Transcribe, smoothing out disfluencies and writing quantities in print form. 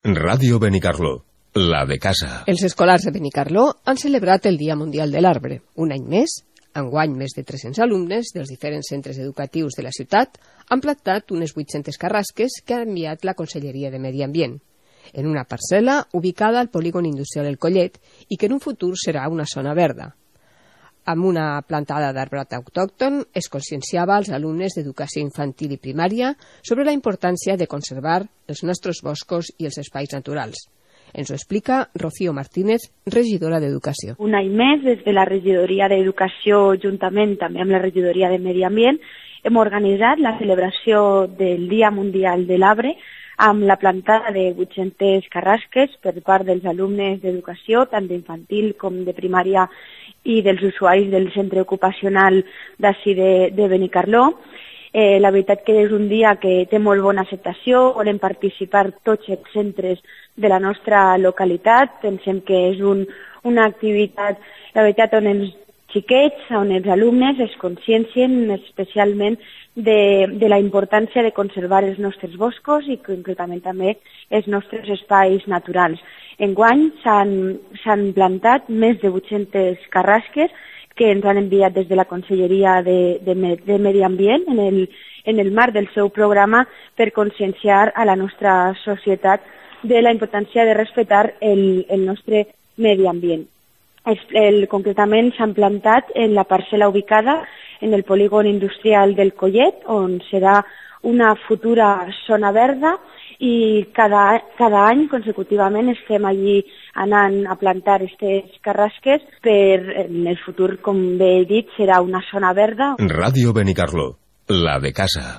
Ràdio Benicarló, la de casa. Els escolars de Benicarló han celebrat el Dia Mundial de l'Arbre. Un any més, enguany més de 300 alumnes dels diferents centres educatius de la ciutat han plantat unes 800 carrasques que ha enviat la Conselleria de Medi Ambient, en una parcel·la ubicada al polígon industrial El Collet i que en un futur serà una zona verda. Amb una plantada d'arbrat autòcton es conscienciava als alumnes d'educació infantil i primària sobre la importància de conservar els nostres boscos i els espais naturals. Ens ho explica Rocío Martínez, regidora d'Educació. Un any més, des de la regidoria d'Educació, juntament també amb la regidoria de Medi Ambient, hem organitzat la celebració del Dia Mundial de l'Arbre amb la plantada de 800 carrasques per part dels alumnes d'educació, tant d'infantil com de primària i dels usuaris del centre ocupacional d'ací de Benicarló. La veritat que és un dia que té molt bona acceptació, volem participar tots els centres de la nostra localitat, pensem que és una activitat, la veritat, on els xiquets, on els alumnes es consciencien especialment de la importància de conservar els nostres boscos i concretament també els nostres espais naturals. Enguany s'han plantat més de 800 carrasques que ens han enviat des de la Conselleria de Medi Ambient en el marc del seu programa per conscienciar a la nostra societat de la importància de respectar el nostre medi ambient. Concretament s'han plantat en la parcel·la ubicada en el polígon industrial del Collet, on serà una futura zona verda, i cada any consecutivament estem allí anant a plantar aquestes carrasques per en el futur, com bé he dit, serà una zona verda. Ràdio Benicarló, la de casa.